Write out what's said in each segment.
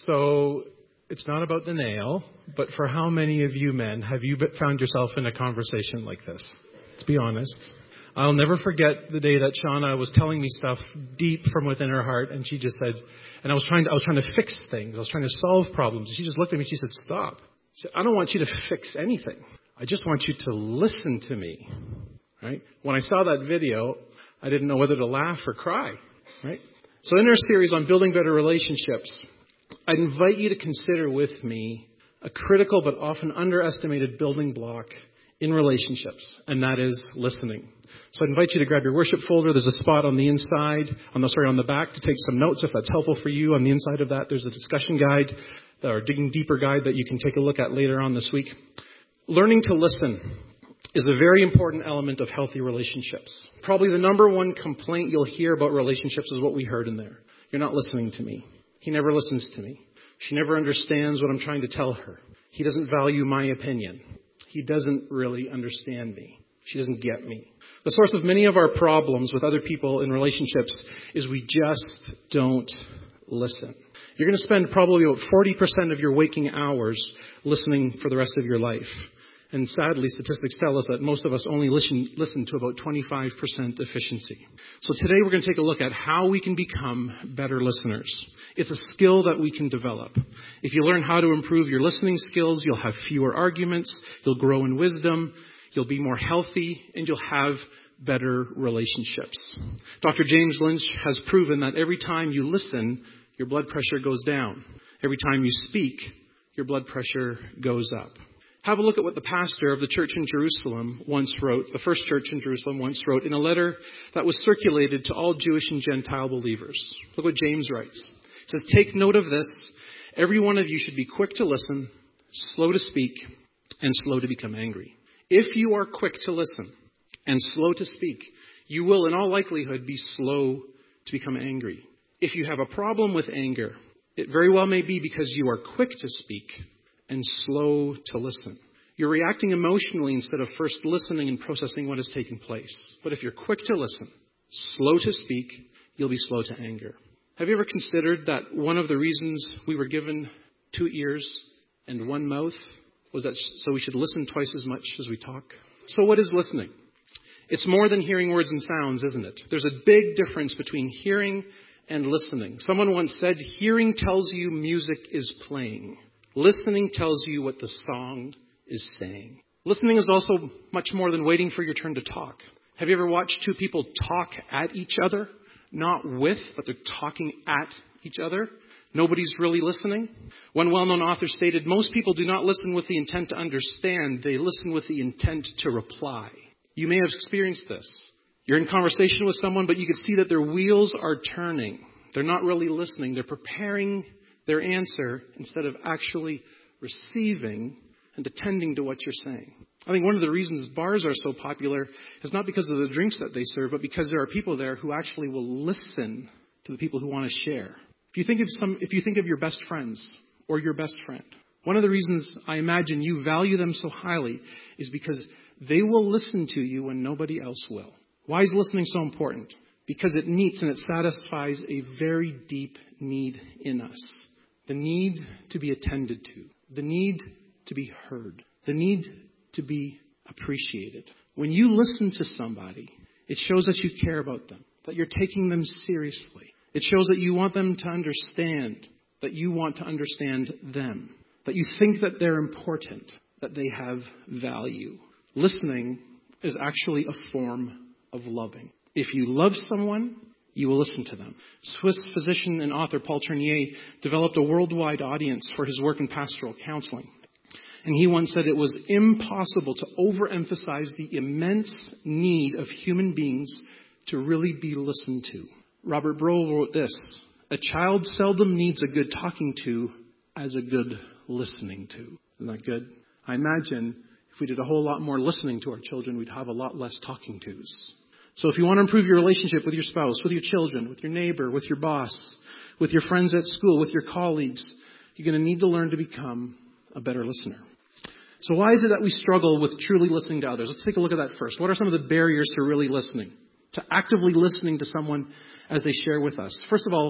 So it's not about the nail, but for how many of you men have you found yourself in a conversation like this? Let's be honest. I'll never forget the day that Shauna was telling me stuff deep from within her heart, and she just said, and I was trying to fix things. I was trying to solve problems. She just looked at me and she said, "Stop." She said, "I don't want you to fix anything. I just want you to listen to me." Right? When I saw that video, I didn't know whether to laugh or cry. Right? So in our series on building better relationships, I'd invite you to consider with me a critical but often underestimated building block in relationships, and that is listening. So I invite you to grab your worship folder. There's a spot on the inside, on the back to take some notes if that's helpful for you. On the inside of that, there's a discussion guide or digging deeper guide that you can take a look at later on this week. Learning to listen is a very important element of healthy relationships. Probably the number one complaint you'll hear about relationships is what we heard in there. You're not listening to me. He never listens to me. She never understands what I'm trying to tell her. He doesn't value my opinion. He doesn't really understand me. She doesn't get me. The source of many of our problems with other people in relationships is we just don't listen. You're going to spend probably about 40% of your waking hours listening for the rest of your life. And sadly, statistics tell us that most of us only listen to about 25% efficiency. So today we're going to take a look at how we can become better listeners. It's a skill that we can develop. If you learn how to improve your listening skills, you'll have fewer arguments, you'll grow in wisdom, you'll be more healthy, and you'll have better relationships. Dr. James Lynch has proven that every time you listen, your blood pressure goes down. Every time you speak, your blood pressure goes up. Have a look at what the pastor of the church in Jerusalem once wrote, the first church in Jerusalem once wrote in a letter that was circulated to all Jewish and Gentile believers. Look what James writes. He says, "Take note of this. Every one of you should be quick to listen, slow to speak, and slow to become angry. If you are quick to listen and slow to speak, you will in all likelihood be slow to become angry. If you have a problem with anger, it very well may be because you are quick to speak and slow to listen. You're reacting emotionally instead of first listening and processing what has taken place. But if you're quick to listen, slow to speak, you'll be slow to anger." Have you ever considered that one of the reasons we were given 2 ears and 1 mouth was that so we should listen twice as much as we talk? So what is listening? It's more than hearing words and sounds, isn't it? There's a big difference between hearing and listening. Someone once said, hearing tells you music is playing. Listening tells you what the song is saying. Listening is also much more than waiting for your turn to talk. Have you ever watched 2 people talk at each other? Not with, but they're talking at each other. Nobody's really listening. One well-known author stated, most people do not listen with the intent to understand. They listen with the intent to reply. You may have experienced this. You're in conversation with someone, but you can see that their wheels are turning. They're not really listening. They're preparing their answer instead of actually receiving and attending to what you're saying. I think one of the reasons bars are so popular is not because of the drinks that they serve, but because there are people there who actually will listen to the people who want to share. If you think of your best friends or your best friend, one of the reasons I imagine you value them so highly is because they will listen to you when nobody else will. Why is listening so important? Because it meets and it satisfies a very deep need in us. The need to be attended to. The need to be heard. The need to be appreciated. When you listen to somebody, it shows that you care about them, that you're taking them seriously. It shows that you want them to understand, that you want to understand them, that you think that they're important, that they have value. Listening is actually a form of loving. If you love someone, you will listen to them. Swiss physician and author Paul Tournier developed a worldwide audience for his work in pastoral counseling. And he once said it was impossible to overemphasize the immense need of human beings to really be listened to. Robert Broll wrote this, "A child seldom needs a good talking to as a good listening to." Isn't that good? I imagine if we did a whole lot more listening to our children, we'd have a lot less talking tos. So if you want to improve your relationship with your spouse, with your children, with your neighbor, with your boss, with your friends at school, with your colleagues, you're going to need to learn to become a better listener. So why is it that we struggle with truly listening to others? Let's take a look at that first. What are some of the barriers to really listening? To actively listening to someone as they share with us? First of all,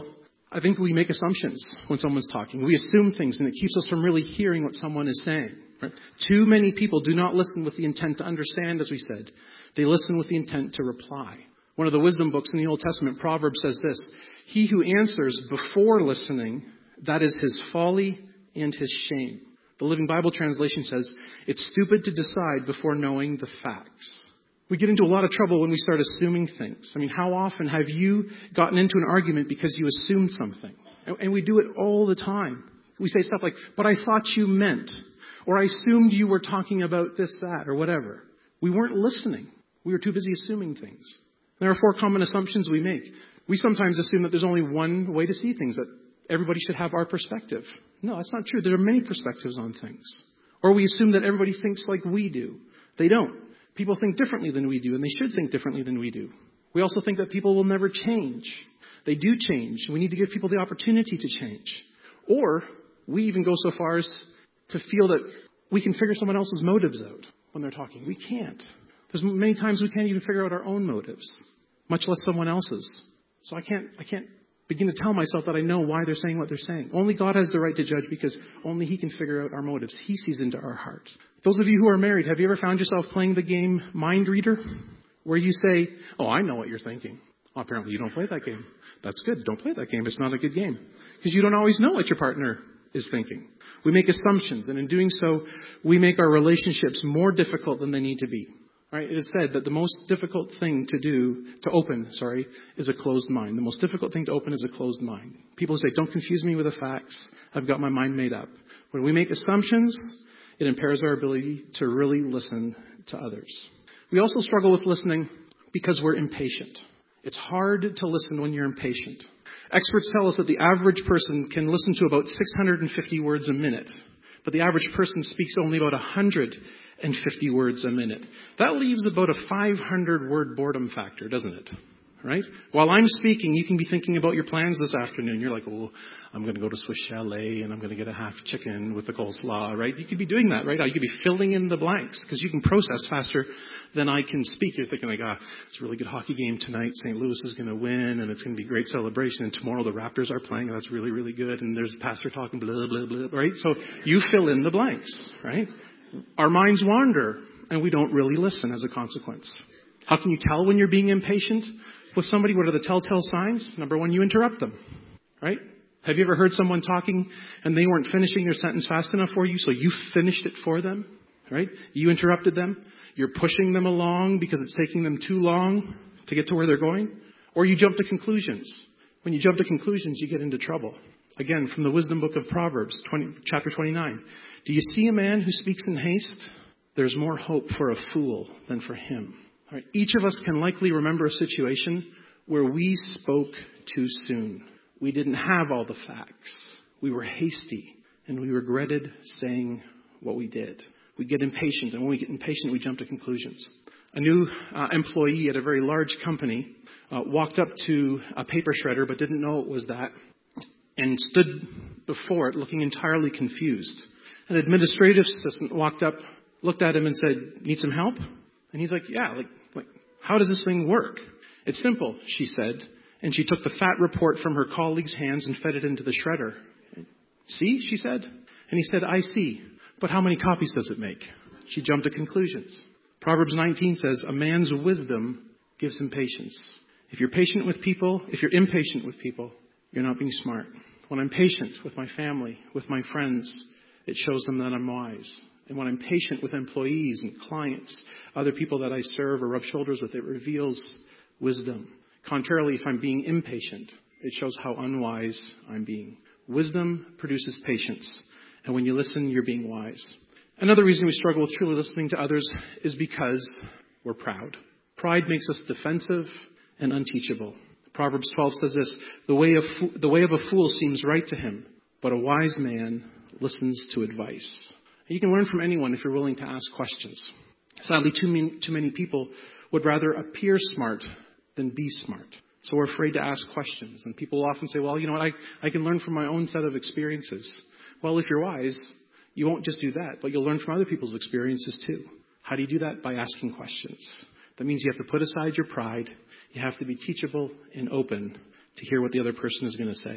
I think we make assumptions when someone's talking. We assume things, and it keeps us from really hearing what someone is saying. Right? Too many people do not listen with the intent to understand, as we said. They listen with the intent to reply. One of the wisdom books in the Old Testament, Proverbs, says this: "He who answers before listening, that is his folly and his shame." The Living Bible translation says, "It's stupid to decide before knowing the facts." We get into a lot of trouble when we start assuming things. I mean, how often have you gotten into an argument because you assumed something? And we do it all the time. We say stuff like, "But I thought you meant," or "I assumed you were talking about this, that," or whatever. We weren't listening. We were too busy assuming things. There are 4 common assumptions we make. We sometimes assume that there's only one way to see things, that everybody should have our perspective. No, that's not true. There are many perspectives on things. Or we assume that everybody thinks like we do. They don't. People think differently than we do, and they should think differently than we do. We also think that people will never change. They do change. We need to give people the opportunity to change. Or we even go so far as to feel that we can figure someone else's motives out when they're talking. We can't. There's many times we can't even figure out our own motives, much less someone else's. So I can't begin to tell myself that I know why they're saying what they're saying. Only God has the right to judge, because only He can figure out our motives. He sees into our heart. Those of you who are married, have you ever found yourself playing the game Mind Reader? Where you say, "Oh, I know what you're thinking." "Oh, apparently you don't play that game." "That's good. Don't play that game. It's not a good game." Because you don't always know what your partner is thinking. We make assumptions, and in doing so, we make our relationships more difficult than they need to be. All right, it is said that the most difficult thing to open, is a closed mind. The most difficult thing to open is a closed mind. People say, "Don't confuse me with the facts. I've got my mind made up." When we make assumptions, it impairs our ability to really listen to others. We also struggle with listening because we're impatient. It's hard to listen when you're impatient. Experts tell us that the average person can listen to about 650 words a minute, but the average person speaks only about 150 words a minute. That leaves about a 500-word boredom factor, doesn't it? Right? While I'm speaking, you can be thinking about your plans this afternoon. You're like, "Oh, I'm going to go to Swiss Chalet and I'm going to get a half chicken with the coleslaw," right? You could be doing that, right? You could be filling in the blanks because you can process faster than I can speak. You're thinking like, it's a really good hockey game tonight. St. Louis is going to win and it's going to be a great celebration. And tomorrow the Raptors are playing. And that's really, really good. And there's a pastor talking blah, blah, blah, right? So you fill in the blanks, right? Our minds wander and we don't really listen as a consequence. How can you tell when you're being impatient with somebody? What are the telltale signs? Number 1, you interrupt them, right? Have you ever heard someone talking and they weren't finishing their sentence fast enough for you, so you finished it for them, right? You interrupted them. You're pushing them along because it's taking them too long to get to where they're going. Or you jump to conclusions. When you jump to conclusions, you get into trouble. Again, from the wisdom book of Proverbs, chapter 29. "Do you see a man who speaks in haste? There's more hope for a fool than for him." All right, each of us can likely remember a situation where we spoke too soon. We didn't have all the facts. We were hasty, and we regretted saying what we did. We get impatient, and when we get impatient, we jump to conclusions. A new employee at a very large company walked up to a paper shredder, but didn't know it was that, and stood before it looking entirely confused. An administrative assistant walked up, looked at him and said, "Need some help?" And he's like, "Yeah, like how does this thing work?" "It's simple," she said. And she took the fat report from her colleague's hands and fed it into the shredder. "See," she said. And he said, "I see. But how many copies does it make?" She jumped to conclusions. Proverbs 19 says, "A man's wisdom gives him patience." If you're impatient with people, you're not being smart. When I'm patient with my family, with my friends, it shows them that I'm wise. And when I'm patient with employees and clients, other people that I serve or rub shoulders with, it reveals wisdom. Contrarily, if I'm being impatient, it shows how unwise I'm being. Wisdom produces patience. And when you listen, you're being wise. Another reason we struggle with truly listening to others is because we're proud. Pride makes us defensive and unteachable. Proverbs 12 says this: the way of a fool seems right to him, but a wise man listens to advice. You can learn from anyone if you're willing to ask questions. Sadly, too many people would rather appear smart than be smart. So we're afraid to ask questions. And people often say, "Well, you know what, I can learn from my own set of experiences." Well, if you're wise, you won't just do that, but you'll learn from other people's experiences too. How do you do that? By asking questions. That means you have to put aside your pride. You have to be teachable and open to hear what the other person is going to say.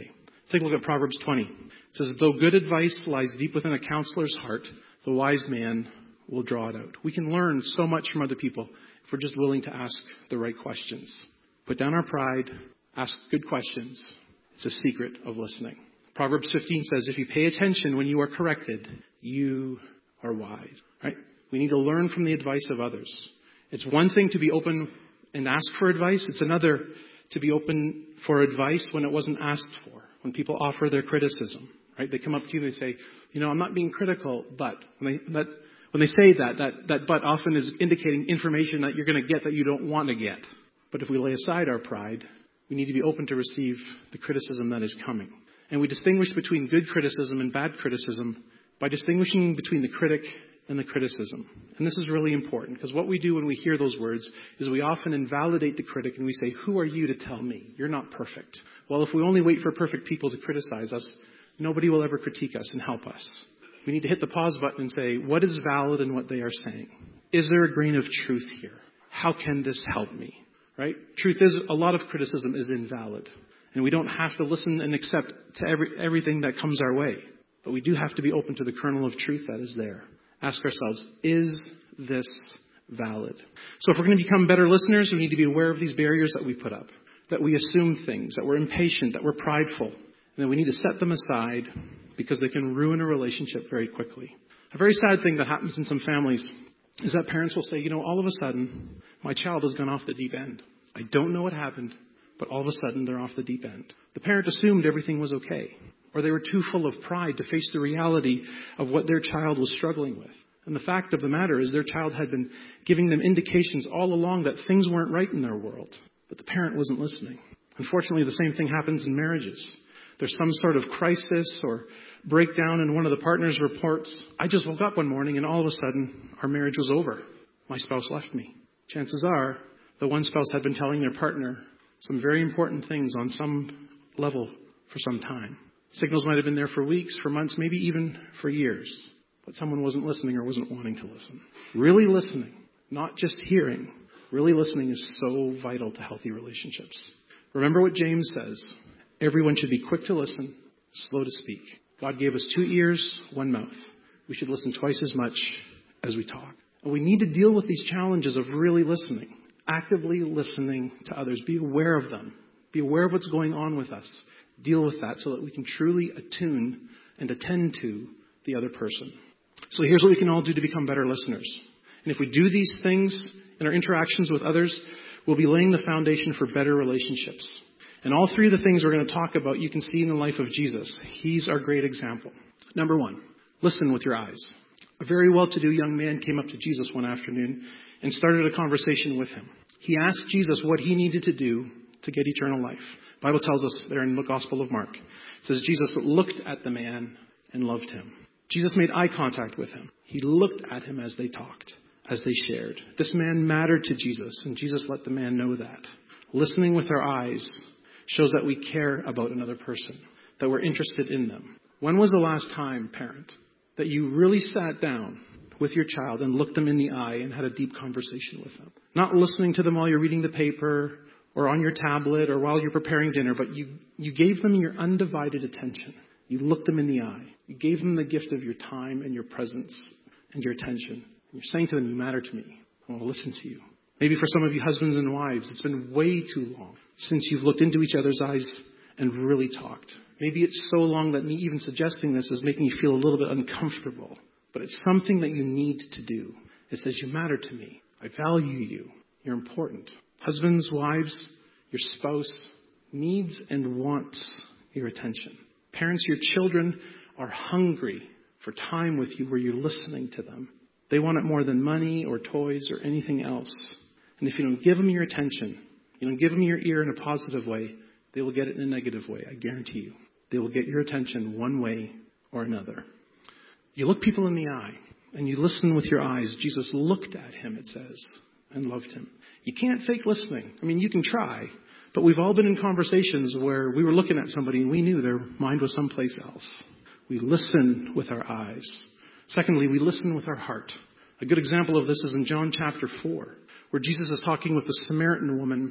Take a look at Proverbs 20. It says, though good advice lies deep within a counselor's heart, the wise man will draw it out. We can learn so much from other people if we're just willing to ask the right questions. Put down our pride, ask good questions. It's a secret of listening. Proverbs 15 says, if you pay attention when you are corrected, you are wise. Right? We need to learn from the advice of others. It's one thing to be open and ask for advice. It's another to be open for advice when it wasn't asked for. When people offer their criticism, right? They come up to you and they say, I'm not being critical, but when they say that but often is indicating information that you're going to get that you don't want to get. But if we lay aside our pride, we need to be open to receive the criticism that is coming. And we distinguish between good criticism and bad criticism by distinguishing between the critic and the criticism. And this is really important because what we do when we hear those words is we often invalidate the critic and we say, who are you to tell me? You're not perfect. Well, if we only wait for perfect people to criticize us, nobody will ever critique us and help us. We need to hit the pause button and say, what is valid in what they are saying? Is there a grain of truth here? How can this help me? Right? Truth is, a lot of criticism is invalid. And we don't have to listen and accept to everything that comes our way. But we do have to be open to the kernel of truth that is there. Ask ourselves, is this valid? So if we're going to become better listeners, we need to be aware of these barriers that we put up. That we assume things, that we're impatient, that we're prideful. And then we need to set them aside because they can ruin a relationship very quickly. A very sad thing that happens in some families is that parents will say, all of a sudden, my child has gone off the deep end. I don't know what happened, but all of a sudden they're off the deep end. The parent assumed everything was okay. Or they were too full of pride to face the reality of what their child was struggling with. And the fact of the matter is their child had been giving them indications all along that things weren't right in their world. But the parent wasn't listening. Unfortunately, the same thing happens in marriages. There's some sort of crisis or breakdown in one of the partners' reports. I just woke up one morning and all of a sudden our marriage was over. My spouse left me. Chances are the one spouse had been telling their partner some very important things on some level for some time. Signals might have been there for weeks, for months, maybe even for years. But someone wasn't listening or wasn't wanting to listen. Really listening, not just hearing. Really listening is so vital to healthy relationships. Remember what James says. Everyone should be quick to listen, slow to speak. God gave us 2 ears, 1 mouth. We should listen twice as much as we talk. And we need to deal with these challenges of really listening. Actively listening to others. Be aware of them. Be aware of what's going on with us. Deal with that so that we can truly attune and attend to the other person. So here's what we can all do to become better listeners. And if we do these things in our interactions with others, we'll be laying the foundation for better relationships. And all 3 of the things we're going to talk about, you can see in the life of Jesus. He's our great example. Number 1, listen with your eyes. A very well-to-do young man came up to Jesus one afternoon and started a conversation with him. He asked Jesus what he needed to do to get eternal life. The Bible tells us there in the Gospel of Mark. It says Jesus looked at the man and loved him. Jesus made eye contact with him. He looked at him as they talked, as they shared. This man mattered to Jesus, and Jesus let the man know that. Listening with our eyes shows that we care about another person, that we're interested in them. When was the last time, parent, that you really sat down with your child and looked them in the eye and had a deep conversation with them? Not listening to them while you're reading the paper or on your tablet or while you're preparing dinner, but you gave them your undivided attention. You looked them in the eye. You gave them the gift of your time and your presence and your attention. And you're saying to them, you matter to me. I want to listen to you. Maybe for some of you husbands and wives, it's been way too long since you've looked into each other's eyes and really talked. Maybe it's so long that me even suggesting this is making you feel a little bit uncomfortable. But it's something that you need to do. It says, you matter to me. I value you. You're important. Husbands, wives, your spouse needs and wants your attention. Parents, your children are hungry for time with you where you're listening to them. They want it more than money or toys or anything else. And if you don't give them your attention, you don't give them your ear in a positive way, they will get it in a negative way, I guarantee you. They will get your attention one way or another. You look people in the eye and you listen with your eyes. Jesus looked at him, it says, and loved him. You can't fake listening. I mean, you can try, but we've all been in conversations where we were looking at somebody and we knew their mind was someplace else. We listen with our eyes. Secondly, we listen with our heart. A good example of this is in John chapter 4, where Jesus is talking with the Samaritan woman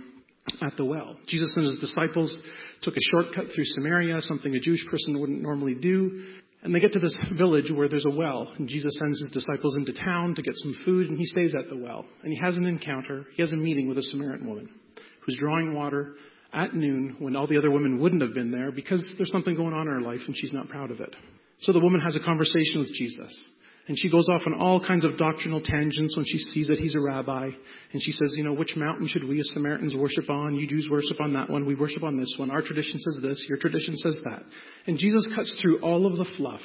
at the well. Jesus and his disciples took a shortcut through Samaria, something a Jewish person wouldn't normally do. And they get to this village where there's a well. And Jesus sends his disciples into town to get some food, and he stays at the well. And he has an encounter. He has a meeting with a Samaritan woman who's drawing water at noon when all the other women wouldn't have been there because there's something going on in her life and she's not proud of it. So the woman has a conversation with Jesus. And she goes off on all kinds of doctrinal tangents when she sees that he's a rabbi. And she says, which mountain should we as Samaritans worship on? You Jews worship on that one. We worship on this one. Our tradition says this. Your tradition says that. And Jesus cuts through all of the fluff.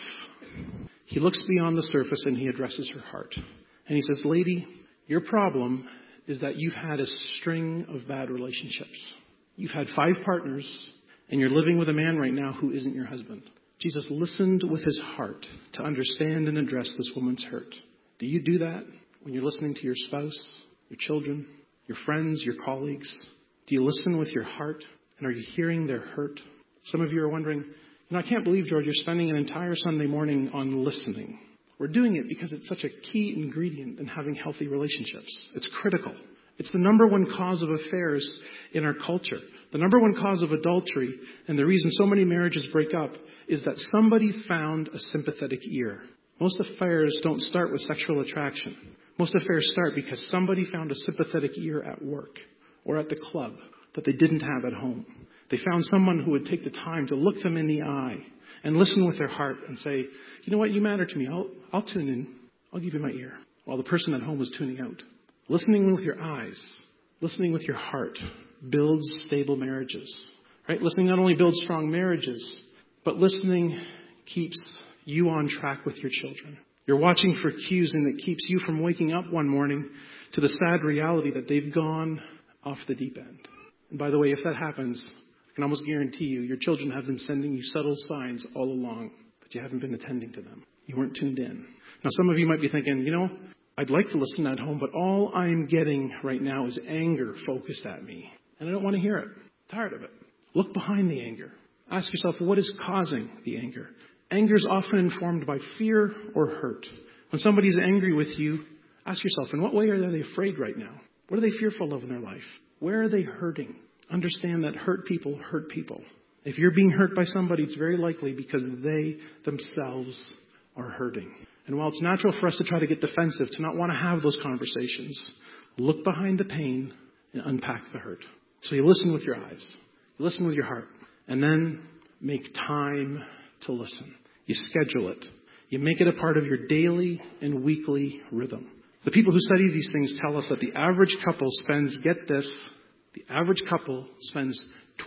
He looks beyond the surface and he addresses her heart. And he says, lady, your problem is that you've had a string of bad relationships. You've had 5 partners and you're living with a man right now who isn't your husband. Jesus listened with his heart to understand and address this woman's hurt. Do you do that when you're listening to your spouse, your children, your friends, your colleagues? Do you listen with your heart? And are you hearing their hurt? Some of you are wondering, I can't believe, George, you're spending an entire Sunday morning on listening. We're doing it because it's such a key ingredient in having healthy relationships. It's critical. It's the number one cause of affairs in our culture. The number one cause of adultery, and the reason so many marriages break up, is that somebody found a sympathetic ear. Most affairs don't start with sexual attraction. Most affairs start because somebody found a sympathetic ear at work or at the club that they didn't have at home. They found someone who would take the time to look them in the eye and listen with their heart and say, you know what, you matter to me. I'll tune in. I'll give you my ear. While the person at home was tuning out. Listening with your eyes, listening with your heart builds stable marriages. Right? Listening not only builds strong marriages, but listening keeps you on track with your children. You're watching for cues, and it keeps you from waking up one morning to the sad reality that they've gone off the deep end. And by the way, if that happens, I can almost guarantee you, your children have been sending you subtle signs all along, but you haven't been attending to them. You weren't tuned in. Now, some of you might be thinking, I'd like to listen at home, but all I'm getting right now is anger focused at me. And I don't want to hear it. I'm tired of it. Look behind the anger. Ask yourself, what is causing the anger? Anger is often informed by fear or hurt. When somebody's angry with you, ask yourself, in what way are they afraid right now? What are they fearful of in their life? Where are they hurting? Understand that hurt people hurt people. If you're being hurt by somebody, it's very likely because they themselves are hurting. And while it's natural for us to try to get defensive, to not want to have those conversations, look behind the pain and unpack the hurt. So you listen with your eyes. You listen with your heart. And then make time to listen. You schedule it. You make it a part of your daily and weekly rhythm. The people who study these things tell us that the average couple spends, get this, the average couple spends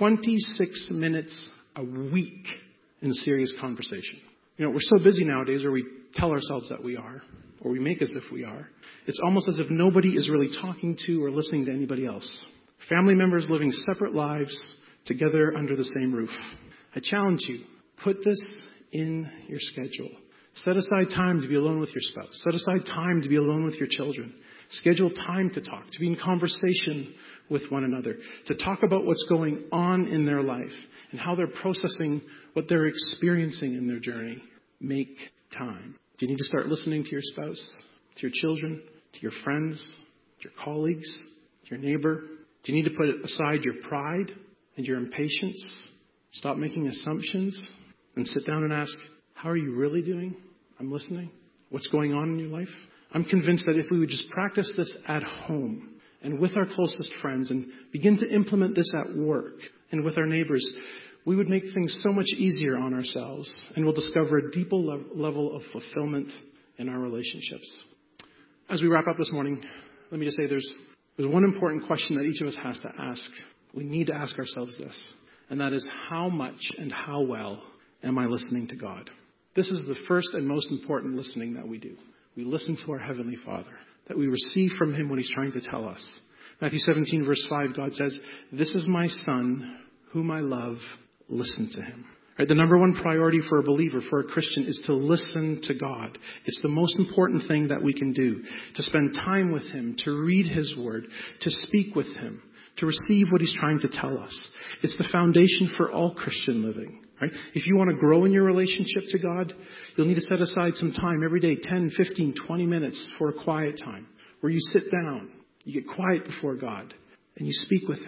26 minutes a week in serious conversation. We're so busy nowadays, or we tell ourselves that we are, or we make as if we are. It's almost as if nobody is really talking to or listening to anybody else. Family members living separate lives together under the same roof. I challenge you, put this in your schedule. Set aside time to be alone with your spouse. Set aside time to be alone with your children. Schedule time to talk, to be in conversation with one another, to talk about what's going on in their life and how they're processing what they're experiencing in their journey. Make time. Do you need to start listening to your spouse, to your children, to your friends, to your colleagues, to your neighbor? Do you need to put aside your pride and your impatience? Stop making assumptions and sit down and ask, how are you really doing? I'm listening. What's going on in your life? I'm convinced that if we would just practice this at home and with our closest friends and begin to implement this at work and with our neighbors, we would make things so much easier on ourselves, and we'll discover a deeper level of fulfillment in our relationships. As we wrap up this morning, let me just say there's one important question that each of us has to ask. We need to ask ourselves this, and that is, how much and how well am I listening to God? This is the first and most important listening that we do. We listen to our Heavenly Father, that we receive from Him what He's trying to tell us. Matthew 17, verse 5, God says, "This is my Son, whom I love. Listen to Him." Right? The number one priority for a believer, for a Christian, is to listen to God. It's the most important thing that we can do. To spend time with Him, to read His Word, to speak with Him, to receive what He's trying to tell us. It's the foundation for all Christian living. Right? If you want to grow in your relationship to God, you'll need to set aside some time every day, 10, 15, 20 minutes for a quiet time, where you sit down, you get quiet before God, and you speak with Him.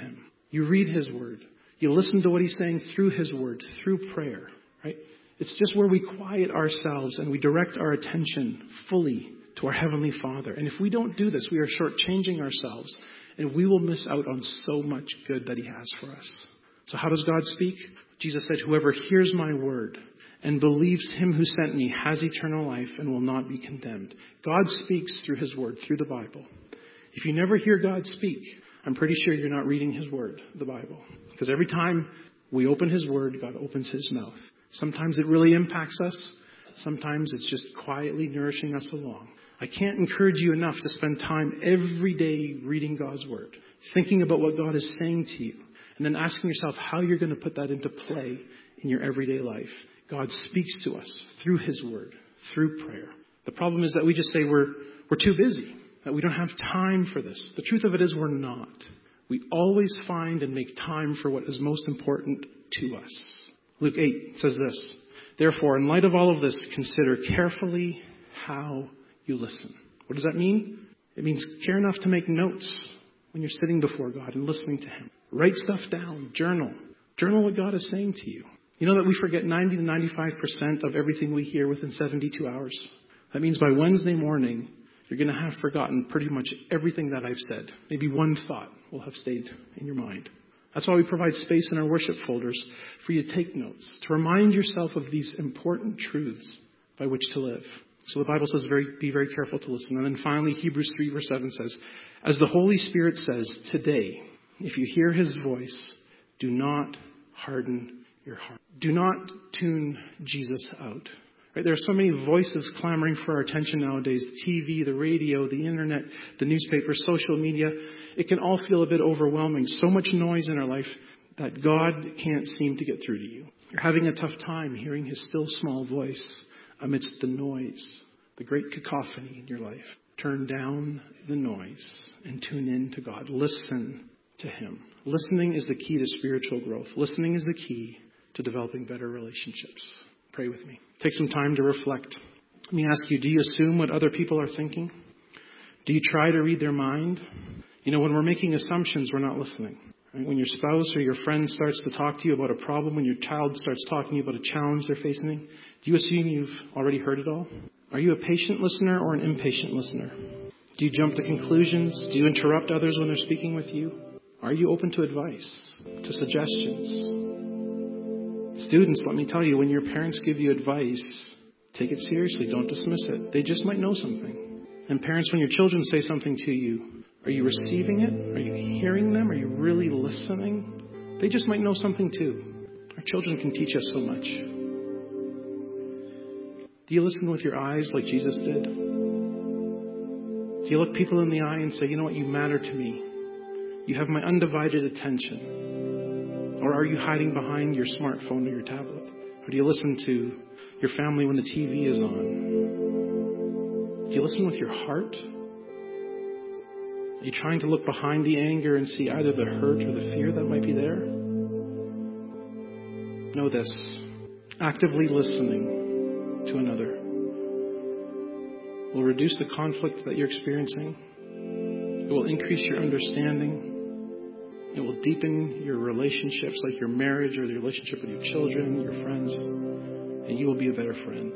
You read his word. You listen to what he's saying through his word, through prayer, right? It's just where we quiet ourselves and we direct our attention fully to our Heavenly Father. And if we don't do this, we are shortchanging ourselves and we will miss out on so much good that he has for us. So how does God speak? Jesus said, whoever hears my word and believes him who sent me has eternal life and will not be condemned. God speaks through his word, through the Bible. If you never hear God speak, I'm pretty sure you're not reading his word, the Bible. Because every time we open his word, God opens his mouth. Sometimes it really impacts us. Sometimes it's just quietly nourishing us along. I can't encourage you enough to spend time every day reading God's word, thinking about what God is saying to you, and then asking yourself how you're going to put that into play in your everyday life. God speaks to us through his word, through prayer. The problem is that we just say we're too busy, that we don't have time for this. The truth of it is we're not. We always find and make time for what is most important to us. Luke 8 says this, therefore, in light of all of this, consider carefully how you listen. What does that mean? It means care enough to make notes when you're sitting before God and listening to him. Write stuff down. Journal. Journal what God is saying to you. You know that we forget 90 to 95% of everything we hear within 72 hours. That means by Wednesday morning, you're going to have forgotten pretty much everything that I've said. Maybe one thought will have stayed in your mind. That's why we provide space in our worship folders for you to take notes, to remind yourself of these important truths by which to live. So the Bible says be very careful to listen. And then finally, Hebrews 3 verse 7 says, as the Holy Spirit says, today, if you hear his voice, do not harden your heart. Do not tune Jesus out. Right? There are so many voices clamoring for our attention nowadays. The TV, the radio, the internet, the newspaper, social media. It can all feel a bit overwhelming. So much noise in our life that God can't seem to get through to you. You're having a tough time hearing his still small voice amidst the noise, the great cacophony in your life. Turn down the noise and tune in to God. Listen to him. Listening is the key to spiritual growth. Listening is the key to developing better relationships. Pray with me. Take some time to reflect. Let me ask you, do you assume what other people are thinking? Do you try to read their mind? You know, when we're making assumptions, we're not listening. Right? When your spouse or your friend starts to talk to you about a problem, when your child starts talking to you about a challenge they're facing, do you assume you've already heard it all? Are you a patient listener or an impatient listener? Do you jump to conclusions? Do you interrupt others when they're speaking with you? Are you open to advice, to suggestions? Students, let me tell you, when your parents give you advice, take it seriously. Don't dismiss it. They just might know something. And parents, when your children say something to you, are you receiving it? Are you hearing them? Are you really listening? They just might know something too. Our children can teach us so much. Do you listen with your eyes like Jesus did? Do you look people in the eye and say, you know what, you matter to me. You have my undivided attention. Or are you hiding behind your smartphone or your tablet? Or do you listen to your family when the TV is on? Do you listen with your heart? Are you trying to look behind the anger and see either the hurt or the fear that might be there? Know this. Actively listening to another will reduce the conflict that you're experiencing. It will increase your understanding. It will deepen your relationships, like your marriage or the relationship with your children, your friends, and you will be a better friend.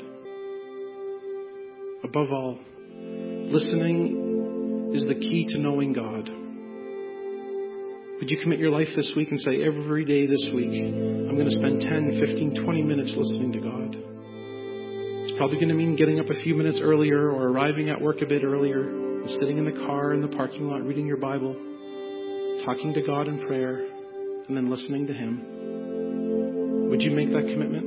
Above all, listening is the key to knowing God. Would you commit your life this week and say, every day this week, I'm going to spend 10, 15, 20 minutes listening to God. It's probably going to mean getting up a few minutes earlier or arriving at work a bit earlier and sitting in the car in the parking lot reading your Bible, talking to God in prayer, and then listening to him. Would you make that commitment?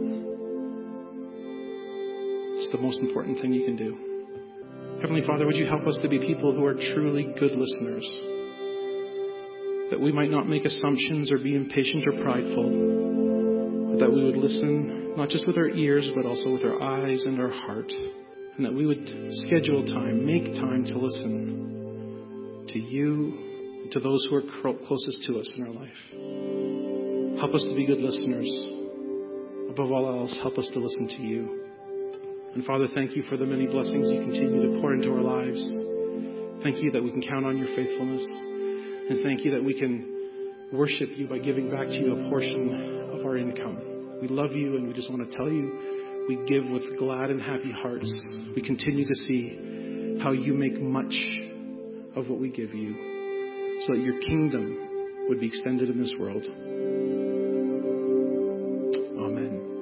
It's the most important thing you can do. Heavenly Father, would you help us to be people who are truly good listeners? That we might not make assumptions or be impatient or prideful, but that we would listen not just with our ears, but also with our eyes and our heart. And that we would schedule time, make time to listen to you, to those who are closest to us in our life. Help us to be good listeners. Above all else, help us to listen to you. And Father, thank you for the many blessings you continue to pour into our lives. Thank you that we can count on your faithfulness. And thank you that we can worship you by giving back to you a portion of our income. We love you, and we just want to tell you we give with glad and happy hearts. We continue to see how you make much of what we give you so that your kingdom would be extended in this world. Amen.